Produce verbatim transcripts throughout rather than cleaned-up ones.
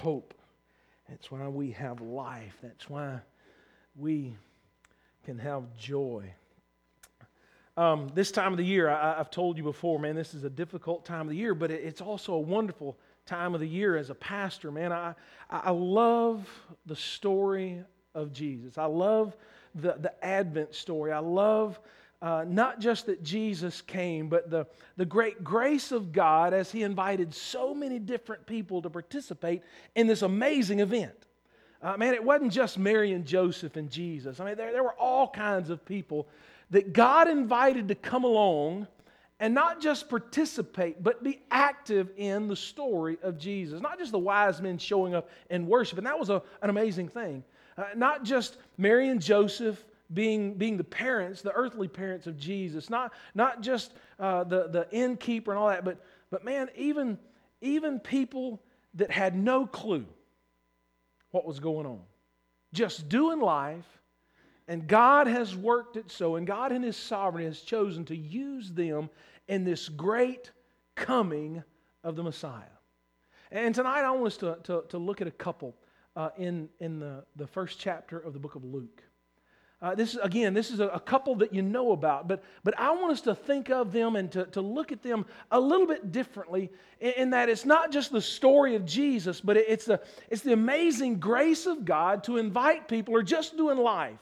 hope. That's why we have life. That's why we can have joy. Um, this time of the year, I, I've told you before, man, this is a difficult time of the year, but it, it's also a wonderful time of the year as a pastor, man. I, I love the story of Jesus. I love the, the Advent story. I love uh, not just that Jesus came, but the, the great grace of God as He invited so many different people to participate in this amazing event. Uh, man, it wasn't just Mary and Joseph and Jesus. I mean, there, there were all kinds of people that God invited to come along and not just participate, but be active in the story of Jesus. Not just the wise men showing up and worship, and that was a, an amazing thing. Uh, not just Mary and Joseph being, being the parents, the earthly parents of Jesus. Not, not just uh, the, the innkeeper and all that, but, but man, even, even people that had no clue what was going on. Just doing life, and God has worked it so, and God in His sovereignty has chosen to use them in this great coming of the Messiah. And tonight I want us to, to, to look at a couple uh, in, in the, the first chapter of the book of Luke. Uh, this is, again, this is a, a couple that you know about, but, but I want us to think of them and to, to look at them a little bit differently in, in that it's not just the story of Jesus, but it, it's, the, it's the amazing grace of God to invite people who are just doing life.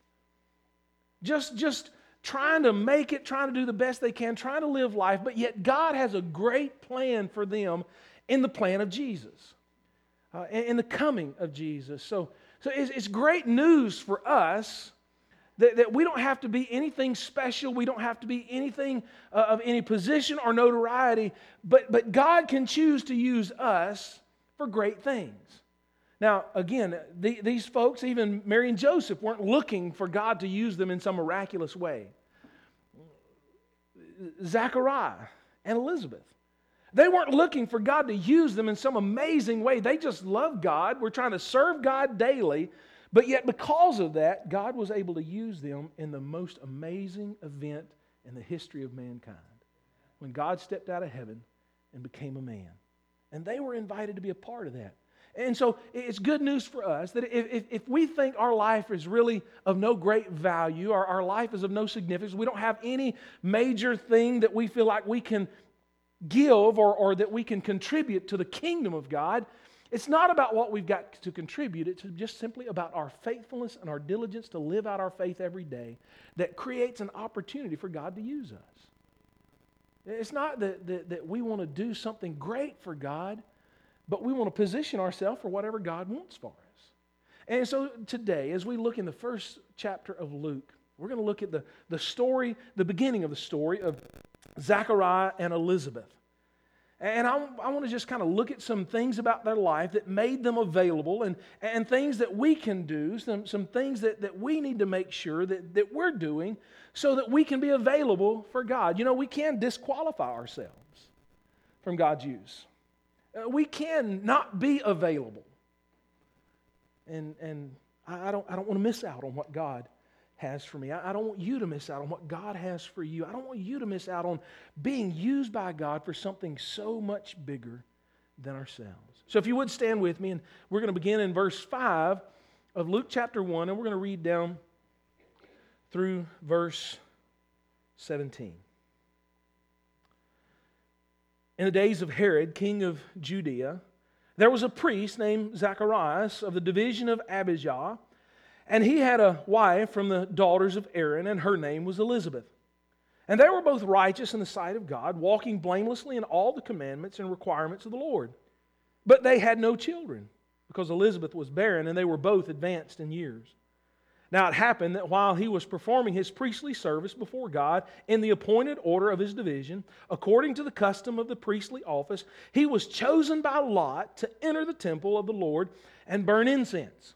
Just, just trying to make it, trying to do the best they can, trying to live life, but yet God has a great plan for them in the plan of Jesus, uh, in, in the coming of Jesus. So, so it's, it's great news for us that, that we don't have to be anything special. We don't have to be anything uh, of any position or notoriety, but, but God can choose to use us for great things. Now, again, the, these folks, even Mary and Joseph, weren't looking for God to use them in some miraculous way. Zachariah and Elizabeth, they weren't looking for God to use them in some amazing way. They just love God. We're trying to serve God daily, but yet because of that, God was able to use them in the most amazing event in the history of mankind, when God stepped out of heaven and became a man. And they were invited to be a part of that. And so it's good news for us that if, if, if we think our life is really of no great value, or our life is of no significance, we don't have any major thing that we feel like we can give or, or that we can contribute to the kingdom of God, it's not about what we've got to contribute. It's just simply about our faithfulness and our diligence to live out our faith every day that creates an opportunity for God to use us. It's not that, that, that we want to do something great for God, but we want to position ourselves for whatever God wants for us. And so today, as we look in the first chapter of Luke, we're going to look at the, the story, the beginning of the story of Zachariah and Elizabeth. And I, I want to just kind of look at some things about their life that made them available, and, and things that we can do, some, some things that, that we need to make sure that, that we're doing so that we can be available for God. You know, we can disqualify ourselves from God's use. We can not be available. And, and I, don't, I don't want to miss out on what God has for me. I, I don't want you to miss out on what God has for you. I don't want you to miss out on being used by God for something so much bigger than ourselves. So if you would stand with me, and we're going to begin in verse five of Luke chapter one, and we're going to read down through verse seventeen. In the days of Herod, king of Judea, there was a priest named Zacharias of the division of Abijah, and he had a wife from the daughters of Aaron, and her name was Elizabeth. And they were both righteous in the sight of God, walking blamelessly in all the commandments and requirements of the Lord. But they had no children, because Elizabeth was barren, and they were both advanced in years. Now it happened that while he was performing his priestly service before God in the appointed order of his division, according to the custom of the priestly office, he was chosen by lot to enter the temple of the Lord and burn incense.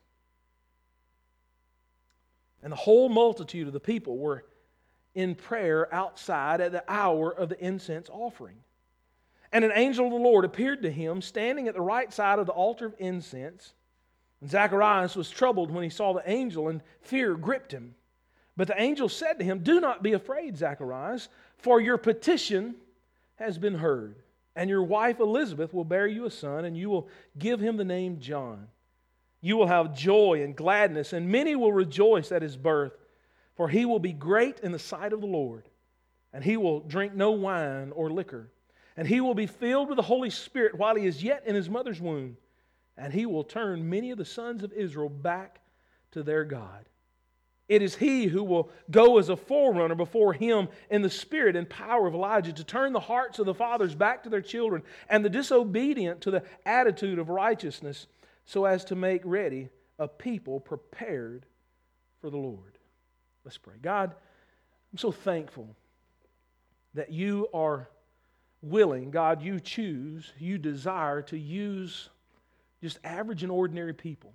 And the whole multitude of the people were in prayer outside at the hour of the incense offering. And an angel of the Lord appeared to him, standing at the right side of the altar of incense. And Zacharias was troubled when he saw the angel, and fear gripped him. But the angel said to him, "Do not be afraid, Zacharias, for your petition has been heard. And your wife Elizabeth will bear you a son, and you will give him the name John. You will have joy and gladness, and many will rejoice at his birth, for he will be great in the sight of the Lord, and he will drink no wine or liquor. And he will be filled with the Holy Spirit while he is yet in his mother's womb, and he will turn many of the sons of Israel back to their God. It is he who will go as a forerunner before him in the spirit and power of Elijah, to turn the hearts of the fathers back to their children and the disobedient to the attitude of righteousness, so as to make ready a people prepared for the Lord. Let's pray. God, I'm so thankful that you are willing, God, you choose, you desire to use just average and ordinary people.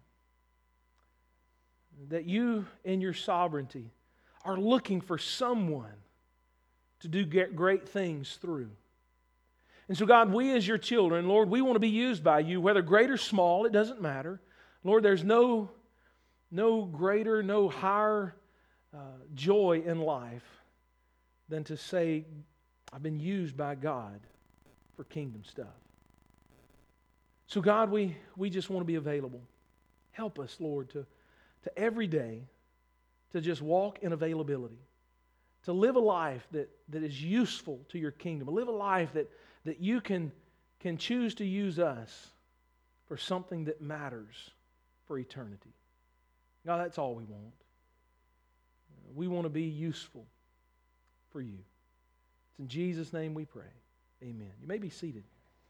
That you, in your sovereignty, are looking for someone to do great things through. And so, God, we as your children, Lord, we want to be used by you, whether great or small, it doesn't matter. Lord, there's no, no greater, no higher uh, joy in life than to say, I've been used by God for kingdom stuff. So, God, we, we just want to be available. Help us, Lord, to to every day to just walk in availability, to live a life that, that is useful to your kingdom, live a life that, that you can, can choose to use us for something that matters for eternity. God, that's all we want. We want to be useful for you. It's in Jesus' name we pray. Amen. You may be seated.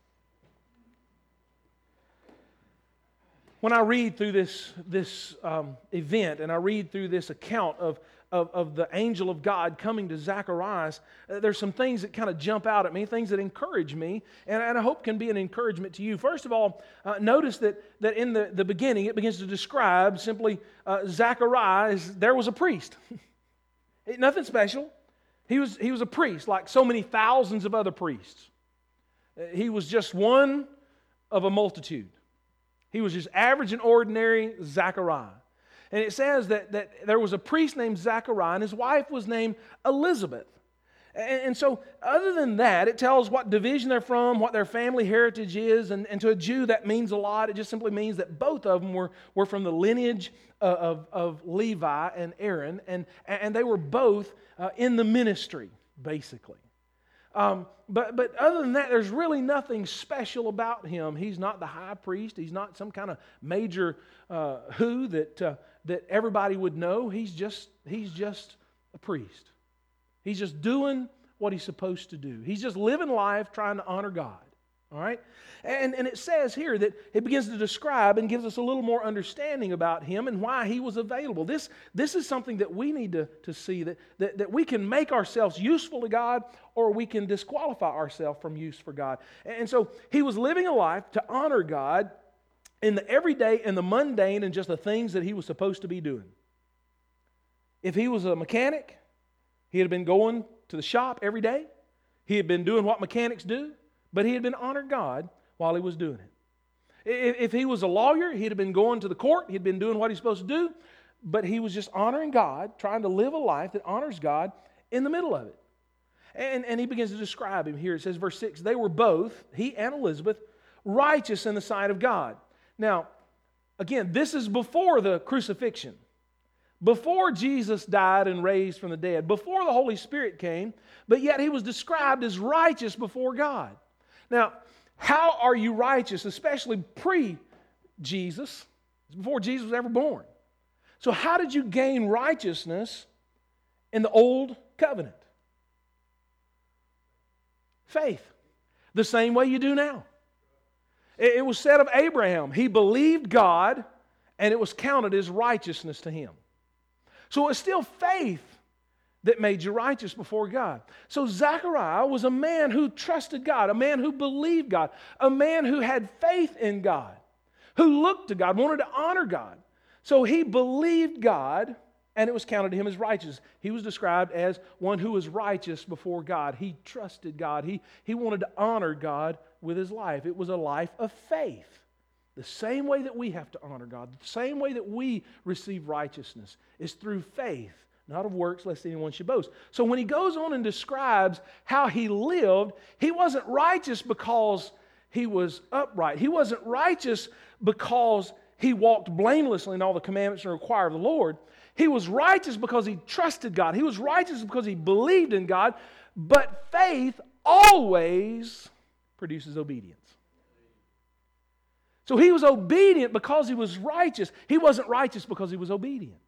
When I read through this, this um, event and I read through this account of, of, of the angel of God coming to Zacharias, uh, there's some things that kind of jump out at me, things that encourage me, and, and I hope can be an encouragement to you. First of all, uh, notice that, that in the, the beginning it begins to describe simply uh, Zacharias, there was a priest. Nothing special. He was, he was a priest like so many thousands of other priests. Uh, he was just one of a multitude. He was just average and ordinary Zachariah. And it says that, that there was a priest named Zachariah, and his wife was named Elizabeth. And, and so other than that, it tells what division they're from, what their family heritage is, and, and to a Jew that means a lot. It just simply means that both of them were, were from the lineage of, of, of Levi and Aaron, and, and they were both uh, in the ministry, basically. Um, but, but other than that, there's really nothing special about him. He's not the high priest. He's not some kind of major uh, who that, uh, that everybody would know. He's just, he's just a priest. He's just doing what he's supposed to do. He's just living life trying to honor God. All right? And, and it says here that it begins to describe and gives us a little more understanding about him and why he was available. This, this is something that we need to, to see, that, that, that we can make ourselves useful to God, or we can disqualify ourselves from use for God. And so he was living a life to honor God in the everyday and the mundane and just the things that he was supposed to be doing. If he was a mechanic, he had been going to the shop every day. He had been doing what mechanics do. But he had been honoring God while he was doing it. If he was a lawyer, he'd have been going to the court. He'd been doing what he's supposed to do. But he was just honoring God, trying to live a life that honors God in the middle of it. And, and he begins to describe him here. It says, verse six, they were both, he and Elizabeth, righteous in the sight of God. Now, again, this is before the crucifixion. Before Jesus died and raised from the dead. Before the Holy Spirit came. But yet he was described as righteous before God. Now, how are you righteous, especially pre-Jesus, before Jesus was ever born? So how did you gain righteousness in the old covenant? Faith. The same way you do now. It was said of Abraham, he believed God and it was counted as righteousness to him. So it's still faith that made you righteous before God. So Zechariah was a man who trusted God, a man who believed God, a man who had faith in God, who looked to God, wanted to honor God. So he believed God, and it was counted to him as righteous. He was described as one who was righteous before God. He trusted God. He, he wanted to honor God with his life. It was a life of faith. The same way that we have to honor God, the same way that we receive righteousness is through faith, not of works, lest anyone should boast. So when he goes on and describes how he lived, he wasn't righteous because he was upright. He wasn't righteous because he walked blamelessly in all the commandments and required of the Lord. He was righteous because he trusted God. He was righteous because he believed in God. But faith always produces obedience. So he was obedient because he was righteous. He wasn't righteous because he was obedient.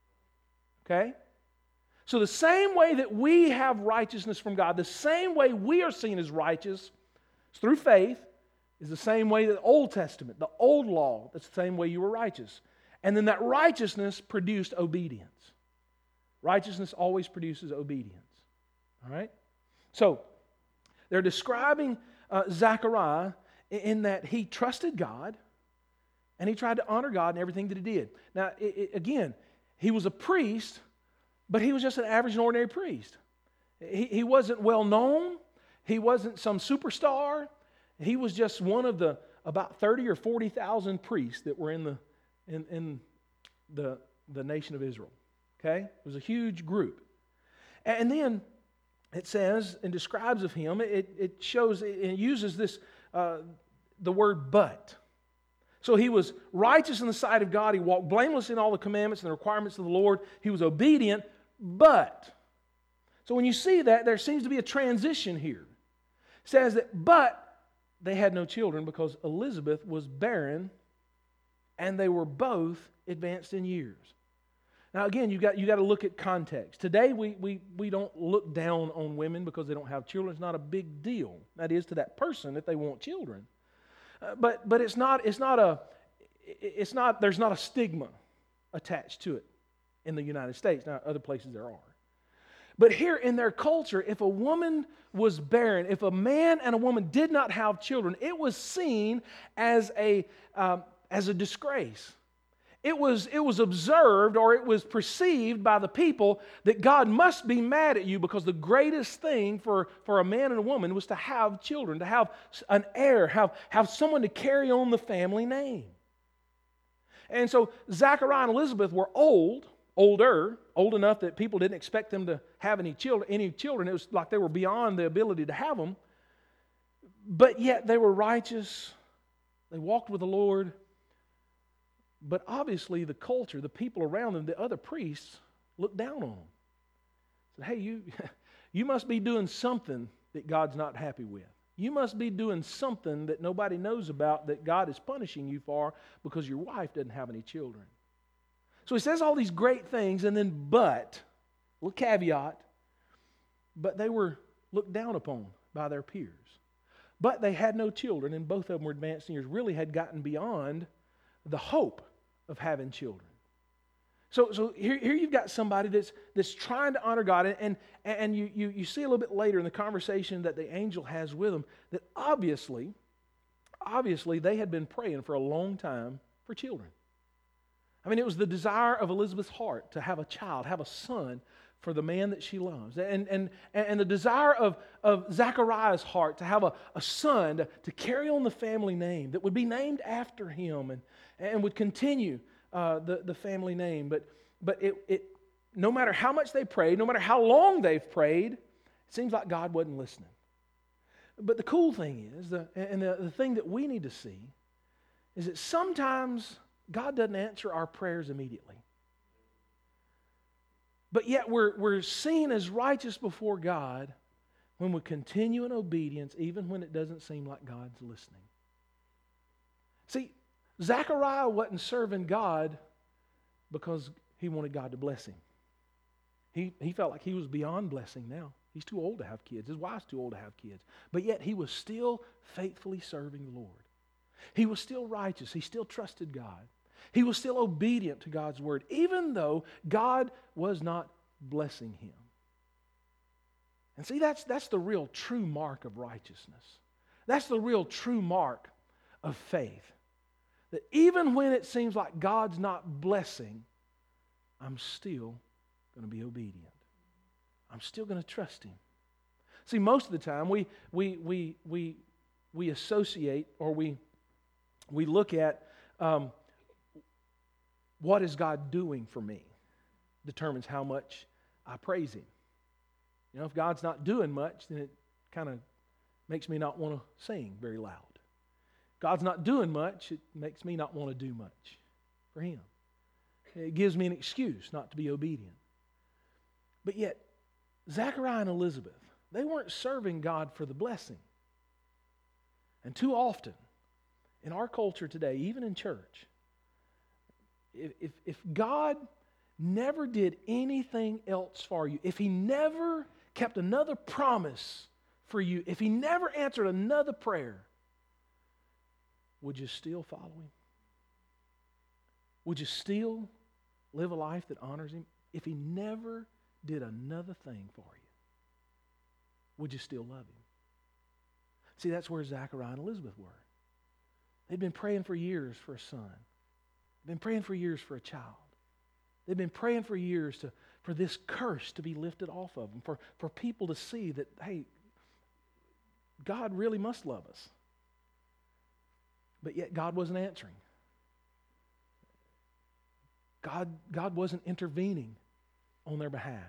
Okay? So the same way that we have righteousness from God, the same way we are seen as righteous is through faith, is the same way that the Old Testament, the old law, that's the same way you were righteous. And then that righteousness produced obedience. Righteousness always produces obedience. All right? So, they're describing uh, Zechariah in that he trusted God and he tried to honor God in everything that he did. Now, it, it, again, he was a priest, but he was just an average and ordinary priest. He, he wasn't well known. He wasn't some superstar. He was just one of the about thirty or forty thousand priests that were in the in, in the, the nation of Israel. Okay? It was a huge group. And then it says and describes of him, it, it shows, it uses this, uh, the word but. So he was righteous in the sight of God. He walked blameless in all the commandments and the requirements of the Lord. He was obedient, but. So when you see that, there seems to be a transition here. It says that, but they had no children because Elizabeth was barren and they were both advanced in years. Now again, you got you got to look at context. Today we, we we don't look down on women because they don't have children. It's not a big deal. That is to that person if they want children. Uh, but but it's not it's not a it's not there's not a stigma attached to it in the United States. Now other places there are. But here in their culture, if a woman was barren, if a man and a woman did not have children, it was seen as a um, as a disgrace. It was, it was observed or it was perceived by the people that God must be mad at you because the greatest thing for, for a man and a woman was to have children, to have an heir, have, have someone to carry on the family name. And so Zechariah and Elizabeth were old, older, old enough that people didn't expect them to have any children. Any children. It was like they were beyond the ability to have them. But yet they were righteous. They walked with the Lord. But obviously the culture, the people around them, the other priests, looked down on them. Said, hey, you, you must be doing something that God's not happy with. You must be doing something that nobody knows about that God is punishing you for because your wife doesn't have any children. So he says all these great things and then but, little caveat, but they were looked down upon by their peers. But they had no children and both of them were advanced in years, really had gotten beyond the hope of having children. So, so here, here you've got somebody that's that's trying to honor God, and and, and you, you you see a little bit later in the conversation that the angel has with them that obviously, obviously they had been praying for a long time for children. I mean, it was the desire of Elizabeth's heart to have a child, have a son for the man that she loves, and and and the desire of of Zechariah's heart to have a, a son to, to carry on the family name that would be named after him and. And would continue uh, the, the family name. But but it, it no matter how much they prayed, no matter how long they've prayed, it seems like God wasn't listening. But the cool thing is, the, and the, the thing that we need to see, is that sometimes God doesn't answer our prayers immediately. But yet we're, we're seen as righteous before God when we continue in obedience, even when it doesn't seem like God's listening. See, Zechariah wasn't serving God because he wanted God to bless him. He, he felt like he was beyond blessing now. He's too old to have kids. His wife's too old to have kids. But yet he was still faithfully serving the Lord. He was still righteous. He still trusted God. He was still obedient to God's word, even though God was not blessing him. And see, that's, that's the real true mark of righteousness. That's the real true mark of faith. That even when it seems like God's not blessing, I'm still going to be obedient. I'm still going to trust him. See, most of the time we we we we we associate or we we look at um, what is God doing for me. determines how much I praise Him. You know, if God's not doing much, then it kind of makes me not want to sing very loud. God's not doing much, it makes me not want to do much for Him. It gives me an excuse not to be obedient. But yet, Zechariah and Elizabeth, they weren't serving God for the blessing. And too often, in our culture today, even in church, if, if, if God never did anything else for you, if He never kept another promise for you, if He never answered another prayer, would you still follow Him? Would you still live a life that honors Him? If He never did another thing for you, would you still love Him? See, that's where Zechariah and Elizabeth were. They'd been praying for years for a son. They've been praying for years for a child. They've been praying for years to, for this curse to be lifted off of them, for, for people to see that, hey, God really must love us. But yet God wasn't answering. God, God wasn't intervening on their behalf.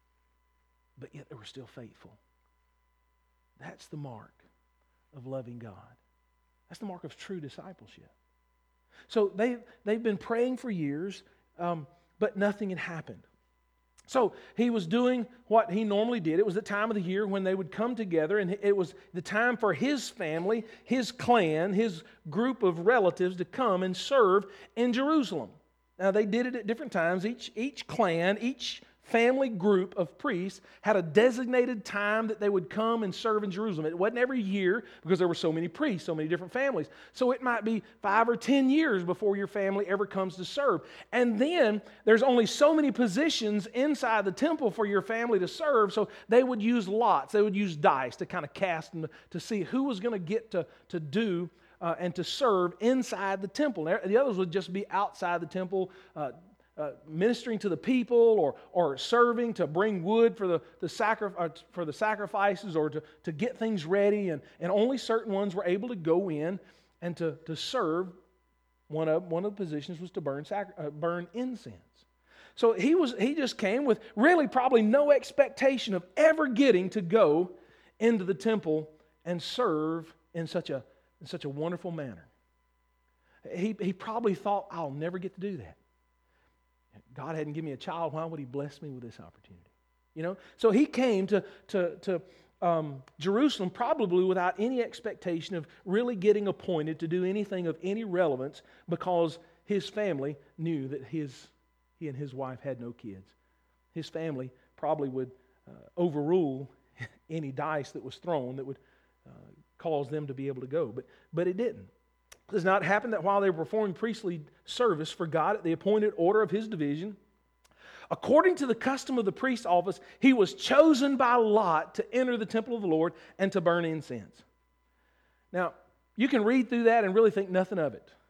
But yet they were still faithful. That's the mark of loving God. That's the mark of true discipleship. So they, they've been praying for years, um, but nothing had happened. So he was doing what he normally did. It was the time of the year when they would come together, and it was the time for his family, his clan, his group of relatives to come and serve in Jerusalem. Now, they did it at different times. Each, each clan, each family group of priests had a designated time that they would come and serve in Jerusalem. It wasn't every year because there were so many priests, so many different families. So it might be five or ten years before your family ever comes to serve. And then there's only so many positions inside the temple for your family to serve, so they would use lots. They would use dice to kind of cast and to see who was going to get to, to do uh, and to serve inside the temple. The others would just be outside the temple, uh, Uh, ministering to the people, or or serving to bring wood for the the sacri- uh, for the sacrifices, or to, to get things ready, and, and only certain ones were able to go in and to, to serve. One of one of the positions was to burn sacri- uh, burn incense. So he was he just came with really probably no expectation of ever getting to go into the temple and serve in such a in such a wonderful manner. He he probably thought, I'll never get to do that. God hadn't given me a child. Why would He bless me with this opportunity? You know, so he came to to to um, Jerusalem probably without any expectation of really getting appointed to do anything of any relevance, because his family knew that his he and his wife had no kids. His family probably would uh, overrule any dice that was thrown that would uh, cause them to be able to go, but but it didn't. It does not happen that while they were performing priestly service for God at the appointed order of his division, according to the custom of the priest's office, he was chosen by lot to enter the temple of the Lord and to burn incense. Now, you can read through that and really think nothing of it.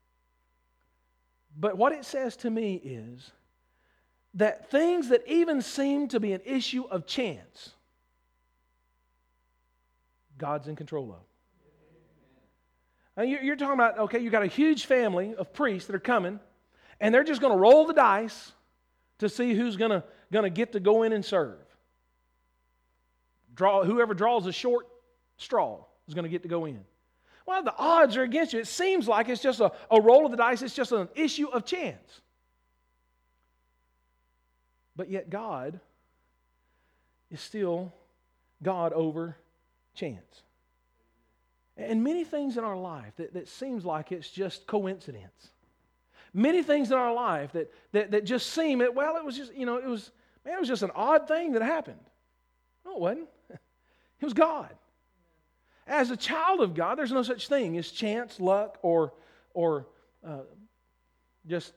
But what it says to me is that things that even seem to be an issue of chance, God's in control of. Now you're talking about, okay, you've got a huge family of priests that are coming, and they're just going to roll the dice to see who's going to going to get to go in and serve. Draw whoever draws a short straw is going to get to go in. Well, the odds are against you. It seems like it's just a, a roll of the dice. It's just an issue of chance. But yet God is still God over chance. And many things in our life that, that seems like it's just coincidence. Many things in our life that, that, that just seem, well, it was just, you know, it was, man, it was just an odd thing that happened. No, it wasn't. It was God. As a child of God, there's no such thing as chance, luck, or, or uh, just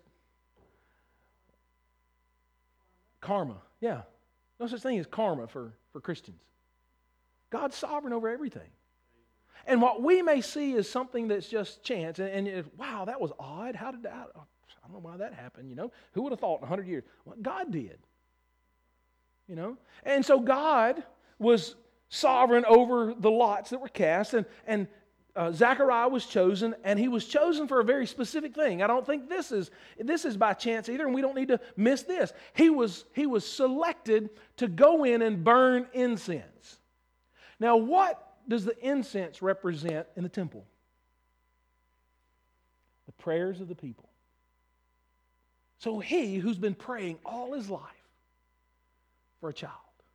karma. Yeah. No such thing as karma for, for Christians. God's sovereign over everything. And what we may see is something that's just chance. And, and it, wow, that was odd. How did that, I don't know why that happened, you know. Who would have thought in a hundred years? Well, God did. You know. And so God was sovereign over the lots that were cast. And, and uh, Zechariah was chosen, and he was chosen for a very specific thing. I don't think this is, this is by chance either, and we don't need to miss this. He was, he was selected to go in and burn incense. Now, what does the incense represent in the temple? The prayers of the people. So he, who's been praying all his life for a child,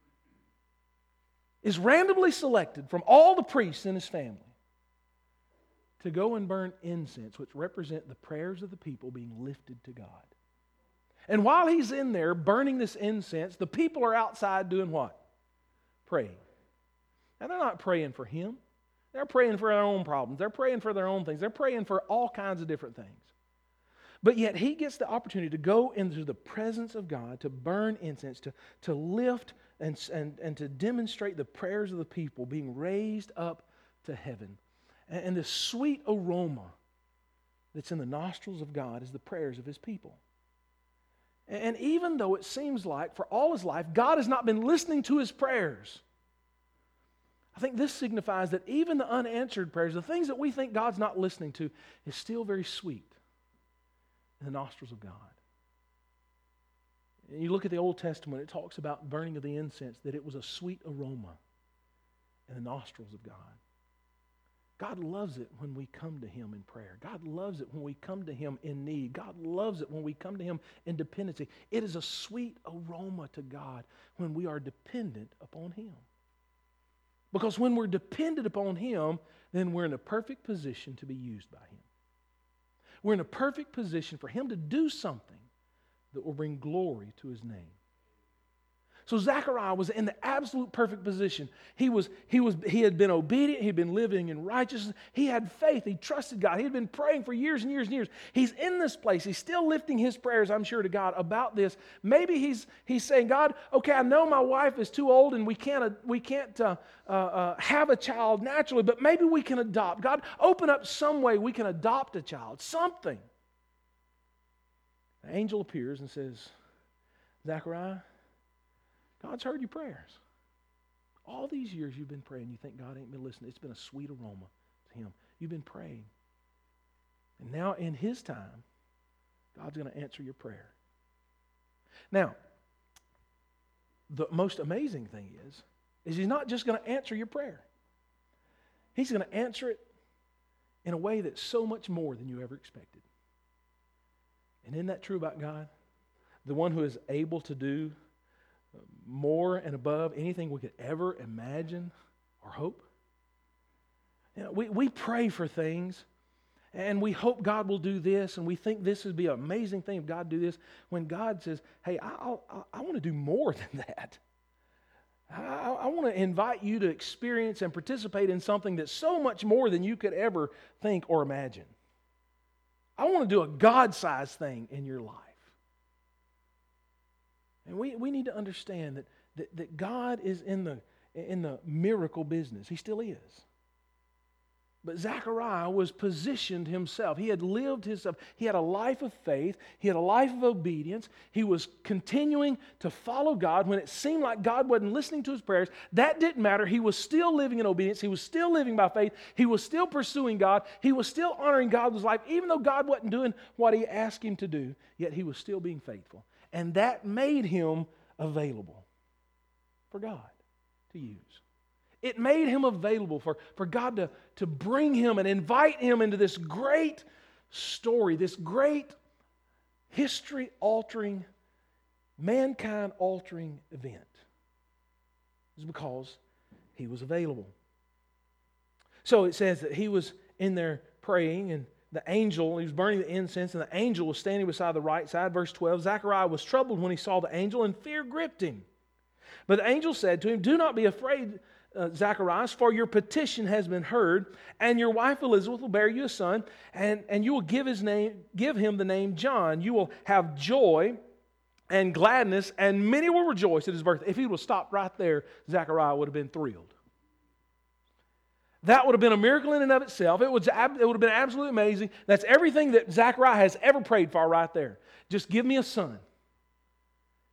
is randomly selected from all the priests in his family to go and burn incense, which represent the prayers of the people being lifted to God. And while he's in there burning this incense, the people are outside doing what? Praying. And they're not praying for him. They're praying for their own problems. They're praying for their own things. They're praying for all kinds of different things. But yet he gets the opportunity to go into the presence of God, to burn incense, to, to lift and, and, and to demonstrate the prayers of the people being raised up to heaven. And, and this sweet aroma that's in the nostrils of God is the prayers of his people. And, and even though it seems like for all his life, God has not been listening to his prayers, I think this signifies that even the unanswered prayers, the things that we think God's not listening to, is still very sweet in the nostrils of God. And you look at the Old Testament, it talks about burning of the incense, that it was a sweet aroma in the nostrils of God. God loves it when we come to him in prayer. God loves it when we come to him in need. God loves it when we come to him in dependency. It is a sweet aroma to God when we are dependent upon him. Because when we're dependent upon him, then we're in a perfect position to be used by him. We're in a perfect position for him to do something that will bring glory to his name. So Zechariah was in the absolute perfect position. He was, he was, he had been obedient. He had been living in righteousness. He had faith. He trusted God. He had been praying for years and years and years. He's in this place. He's still lifting his prayers, I'm sure, to God about this. Maybe he's, he's saying, God, okay, I know my wife is too old and we can't, uh, we can't uh, uh, uh, have a child naturally, but maybe we can adopt. God, open up some way we can adopt a child, something. An angel appears and says, Zechariah, God's heard your prayers. All these years you've been praying, you think God ain't been listening. It's been a sweet aroma to him. You've been praying. And now in his time, God's going to answer your prayer. Now, the most amazing thing is, is he's not just going to answer your prayer. He's going to answer it in a way that's so much more than you ever expected. And isn't that true about God? The one who is able to do more and above anything we could ever imagine or hope. You know, we, we pray for things and we hope God will do this and we think this would be an amazing thing if God do this, when God says, hey, I, I, I want to do more than that. I, I want to invite you to experience and participate in something that's so much more than you could ever think or imagine. I want to do a God-sized thing in your life. And we, we need to understand that, that, that God is in the, in the miracle business. He still is. But Zechariah was positioned himself. He had lived himself. He had a life of faith. He had a life of obedience. He was continuing to follow God when it seemed like God wasn't listening to his prayers. That didn't matter. He was still living in obedience. He was still living by faith. He was still pursuing God. He was still honoring God with his life, even though God wasn't doing what he asked him to do, yet he was still being faithful. And that made him available for God to use. It made him available for, for God to, to bring him and invite him into this great story, this great history-altering, mankind-altering event. It's because he was available. So it says that he was in there praying, and the angel, he was burning the incense, and the angel was standing beside the right side. Verse twelve, Zechariah was troubled when he saw the angel, and fear gripped him. But the angel said to him, do not be afraid, uh, Zacharias, for your petition has been heard, and your wife Elizabeth will bear you a son, and, and you will give his name, give him the name John. You will have joy and gladness, and many will rejoice at his birth. If he would have stopped right there, Zechariah would have been thrilled. That would have been a miracle in and of itself. It would, it would have been absolutely amazing. That's everything that Zechariah has ever prayed for right there. Just give me a son.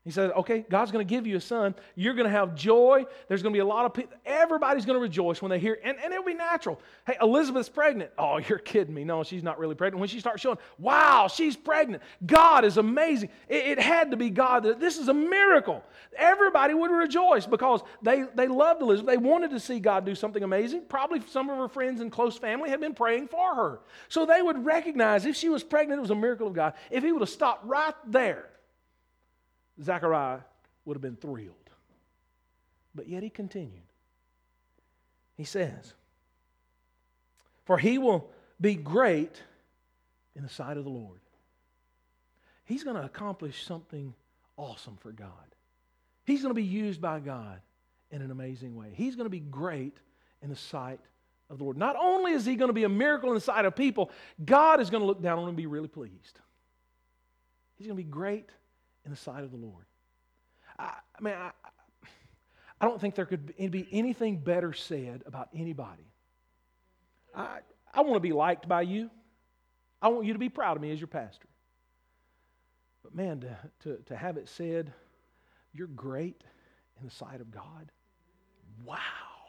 He said, okay, God's going to give you a son. You're going to have joy. There's going to be a lot of people. Everybody's going to rejoice when they hear, and, and it'll be natural. Hey, Elizabeth's pregnant. Oh, you're kidding me. No, she's not really pregnant. When she starts showing, wow, she's pregnant. God is amazing. It, it had to be God. This is a miracle. Everybody would rejoice because they, they loved Elizabeth. They wanted to see God do something amazing. Probably some of her friends and close family had been praying for her. So they would recognize if she was pregnant, it was a miracle of God. If he would have stopped right there, Zechariah would have been thrilled. But yet he continued. He says, for he will be great in the sight of the Lord. He's going to accomplish something awesome for God. He's going to be used by God in an amazing way. He's going to be great in the sight of the Lord. Not only is he going to be a miracle in the sight of people, God is going to look down on him and be really pleased. He's going to be great in the sight of the Lord. I, I mean, I, I don't think there could be anything better said about anybody. I, I want to be liked by you. I want you to be proud of me as your pastor. But man, to, to, to have it said, you're great in the sight of God. Wow.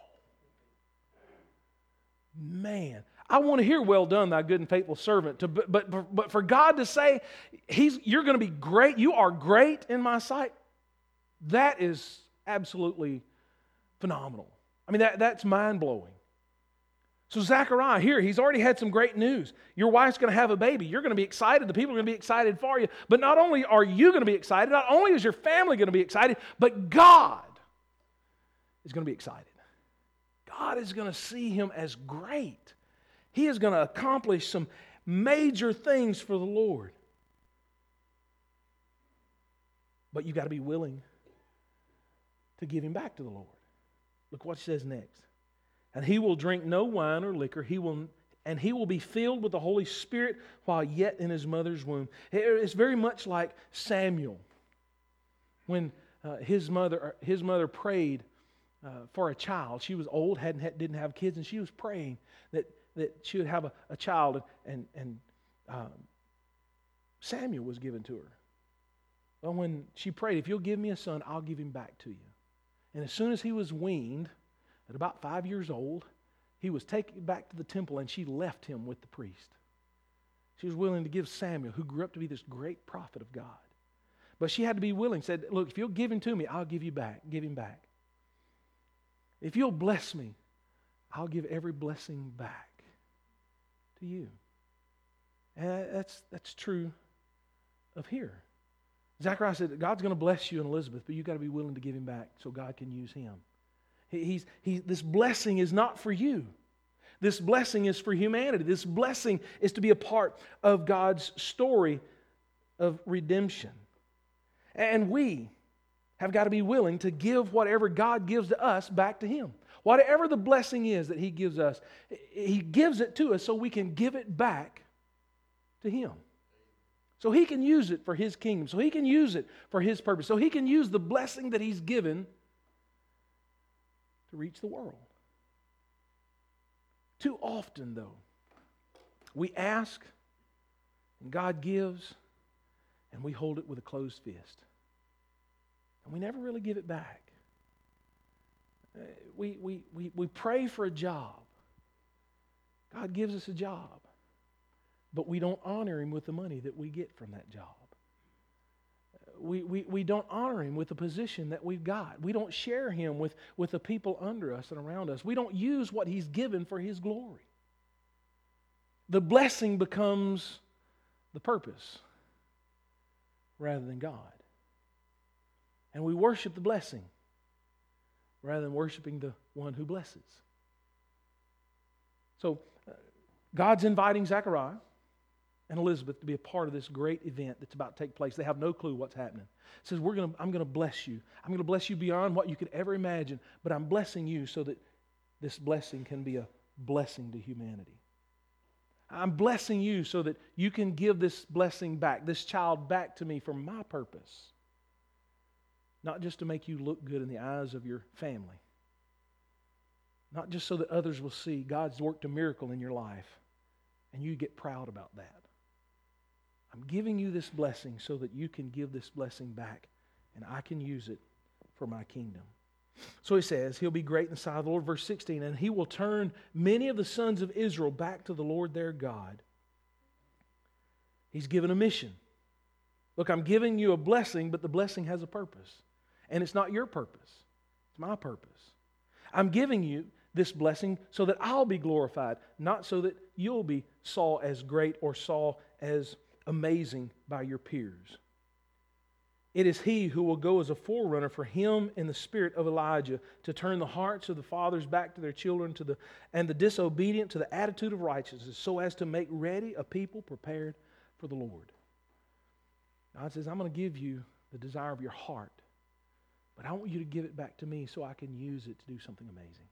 Man, I want to hear, well done, thy good and faithful servant. To, but, but, but for God to say, He's, you're going to be great, you are great in my sight, that is absolutely phenomenal. I mean, that, that's mind-blowing. So Zechariah, here, he's already had some great news. Your wife's going to have a baby. You're going to be excited. The people are going to be excited for you. But not only are you going to be excited, not only is your family going to be excited, but God is going to be excited. God is going to see him as great. He is going to accomplish some major things for the Lord. But you've got to be willing to give him back to the Lord. Look what he says next. And he will drink no wine or liquor. He will, and he will be filled with the Holy Spirit while yet in his mother's womb. It's very much like Samuel. When uh, his mother his mother prayed uh, for a child. She was old, hadn't had, didn't have kids, and she was praying that, that she would have a, a child. And, and um, Samuel was given to her. Well, when she prayed, if you'll give me a son, I'll give him back to you. And as soon as he was weaned, at about five years old, he was taken back to the temple, and she left him with the priest. She was willing to give Samuel, who grew up to be this great prophet of God. But she had to be willing, said, look, if you'll give him to me, I'll give you back, give him back. If you'll bless me, I'll give every blessing back to you. And that's, that's true of here. Zechariah said, God's going to bless you and Elizabeth, but you've got to be willing to give him back so God can use him. He, he's, he, this blessing is not for you. This blessing is for humanity. This blessing is to be a part of God's story of redemption. And we have got to be willing to give whatever God gives to us back to him. Whatever the blessing is that he gives us, he gives it to us so we can give it back to him. So he can use it for his kingdom. So he can use it for his purpose. So he can use the blessing that he's given to reach the world. Too often, though, we ask and God gives and we hold it with a closed fist. And we never really give it back. We, we, we, we pray for a job. God gives us a job. But we don't honor him with the money that we get from that job. We, we, we don't honor him with the position that we've got. We don't share him with, with the people under us and around us. We don't use what he's given for his glory. The blessing becomes the purpose rather than God. And we worship the blessing rather than worshiping the one who blesses. So uh, God's inviting Zechariah and Elizabeth to be a part of this great event that's about to take place. They have no clue what's happening. It says, We're gonna, I'm going to bless you. I'm going to bless you beyond what you could ever imagine, but I'm blessing you so that this blessing can be a blessing to humanity. I'm blessing you so that you can give this blessing back, this child back to me for my purpose. Not just to make you look good in the eyes of your family. Not just so that others will see God's worked a miracle in your life and you get proud about that. I'm giving you this blessing so that you can give this blessing back and I can use it for my kingdom. So he says, he'll be great in the sight of the Lord. Verse sixteen, and he will turn many of the sons of Israel back to the Lord their God. He's given a mission. Look, I'm giving you a blessing, but the blessing has a purpose. And it's not your purpose. It's my purpose. I'm giving you this blessing so that I'll be glorified, not so that you'll be saw as great or saw as amazing by your peers. It is he who will go as a forerunner for him in the spirit of Elijah to turn the hearts of the fathers back to their children to the, and the disobedient to the attitude of righteousness, so as to make ready a people prepared for the Lord. God says, I'm going to give you the desire of your heart, but I want you to give it back to me so I can use it to do something amazing.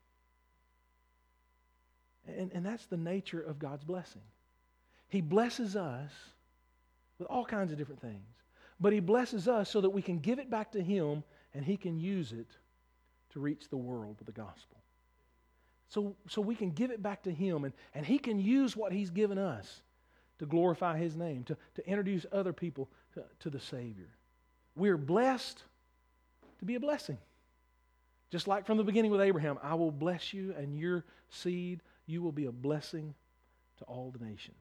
And, and that's the nature of God's blessing. He blesses us with all kinds of different things. But he blesses us so that we can give it back to him and he can use it to reach the world with the gospel. So, so we can give it back to him and, and he can use what he's given us to glorify his name, to, to introduce other people to, to the Savior. We're blessed to be a blessing. Just like from the beginning with Abraham, I will bless you and your seed, you will be a blessing to all the nations.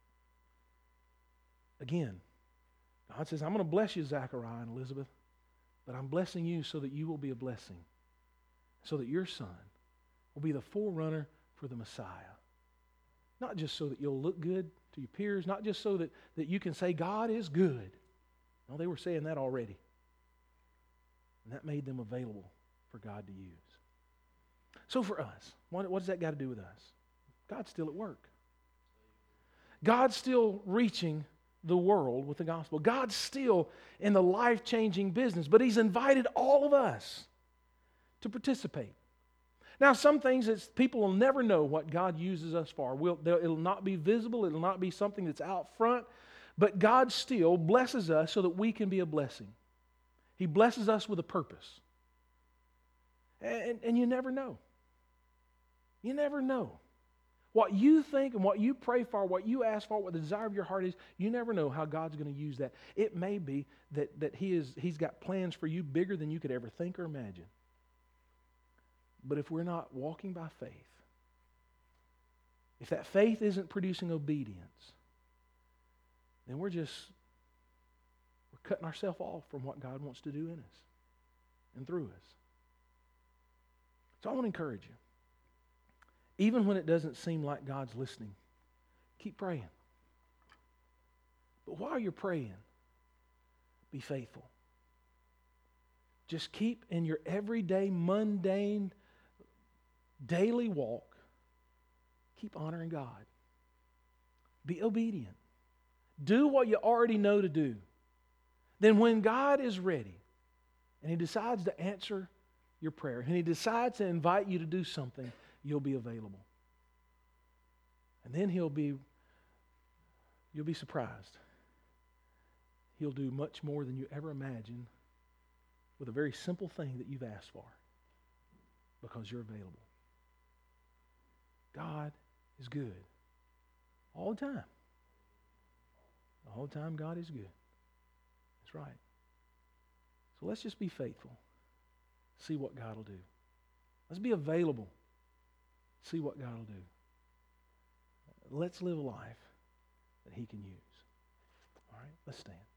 Again, God says, I'm going to bless you, Zachariah and Elizabeth, but I'm blessing you so that you will be a blessing, so that your son will be the forerunner for the Messiah. Not just so that you'll look good to your peers, not just so that, that you can say, God is good. No, they were saying that already. And that made them available for God to use. So for us, what, what does that got to do with us? God's still at work. God's still reaching the world with the gospel. God's still in the life-changing business, but he's invited all of us to participate. Now, some things that people will never know what God uses us for. We'll, it'll not be visible. It'll not be something that's out front, but God still blesses us so that we can be a blessing. He blesses us with a purpose. And, and you never know. You never know. What you think and what you pray for, what you ask for, what the desire of your heart is, you never know how God's going to use that. It may be that, that he is, He's got plans for you bigger than you could ever think or imagine. But if we're not walking by faith, if that faith isn't producing obedience, then we're just, we're cutting ourselves off from what God wants to do in us and through us. So I want to encourage you. Even when it doesn't seem like God's listening, keep praying. But while you're praying, be faithful. Just keep in your everyday, mundane, daily walk, keep honoring God. Be obedient. Do what you already know to do. Then when God is ready and he decides to answer your prayer, and he decides to invite you to do something, you'll be available. And then he'll be, you'll be surprised. He'll do much more than you ever imagined with a very simple thing that you've asked for because you're available. God is good. All the time. All the time God is good. That's right. So let's just be faithful. See what God will do. Let's be available. See what God will do. Let's live a life that he can use. All right, let's stand.